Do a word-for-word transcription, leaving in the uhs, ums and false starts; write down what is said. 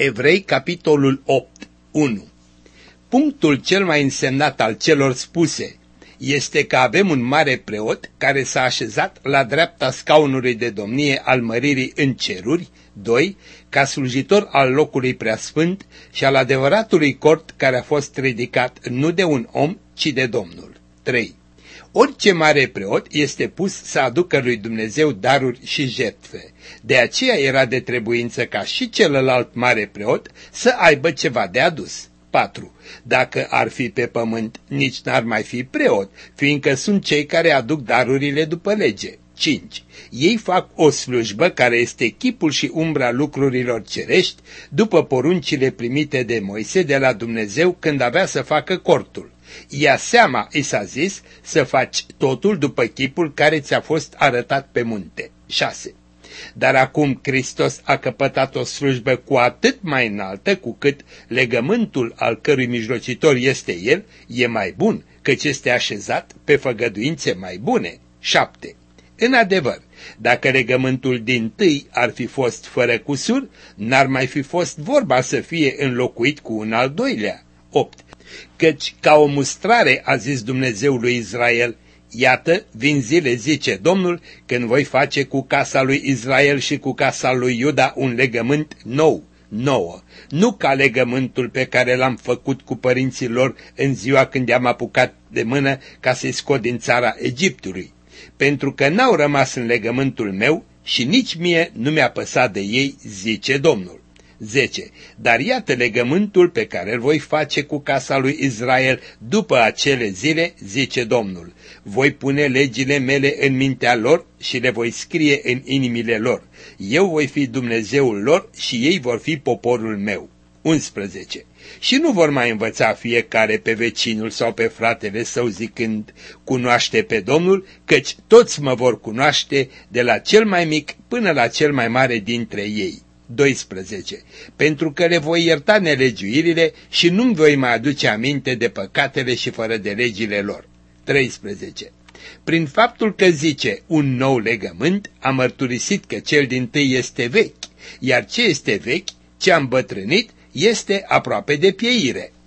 Evrei, capitolul opt, unu. Punctul cel mai însemnat al celor spuse este că avem un mare preot care s-a așezat la dreapta scaunului de domnie al măririi în ceruri, doi. Ca slujitor al locului preasfânt și al adevăratului cort care a fost ridicat nu de un om, ci de Domnul, trei. Orice mare preot este pus să aducă lui Dumnezeu daruri și jertfe. De aceea era de trebuință ca și celălalt mare preot să aibă ceva de adus. patru. Dacă ar fi pe pământ, nici n-ar mai fi preot, fiindcă sunt cei care aduc darurile după lege. cinci. Ei fac o slujbă care este chipul și umbra lucrurilor cerești, după poruncile primite de Moise de la Dumnezeu când avea să facă cortul. Ia seama, i s-a zis, să faci totul după chipul care ți-a fost arătat pe munte. șase. Dar acum Hristos a căpătat o slujbă cu atât mai înaltă, cu cât legământul al cărui mijlocitor este El e mai bun, căci este așezat pe făgăduințe mai bune. șapte. În adevăr, dacă legământul dintâi ar fi fost fără cusur, n-ar mai fi fost vorba să fie înlocuit cu un al doilea. opt. Căci ca o mustrare a zis Dumnezeu lui Israel, iată, vin zile, zice Domnul, când voi face cu casa lui Israel și cu casa lui Iuda un legământ nou, nouă, nu ca legământul pe care l-am făcut cu părinții lor în ziua când i-am apucat de mână ca să-i scot din țara Egiptului, pentru că n-au rămas în legământul meu și nici mie nu mi-a păsat de ei, zice Domnul. zece. Dar iată legământul pe care îl voi face cu casa lui Israel după acele zile, zice Domnul. Voi pune legile mele în mintea lor și le voi scrie în inimile lor. Eu voi fi Dumnezeul lor și ei vor fi poporul meu. unsprezece. Și nu vor mai învăța fiecare pe vecinul sau pe fratele său zicând, cunoaște pe Domnul, căci toți mă vor cunoaște de la cel mai mic până la cel mai mare dintre ei. doisprezece. Pentru că le voi ierta nelegiuirile și nu-mi voi mai aduce aminte de păcatele și fără de legile lor. treisprezece. Prin faptul că zice un nou legământ, a mărturisit că cel dintâi este vechi, iar ce este vechi, ce a îmbătrânit, este aproape de pieire.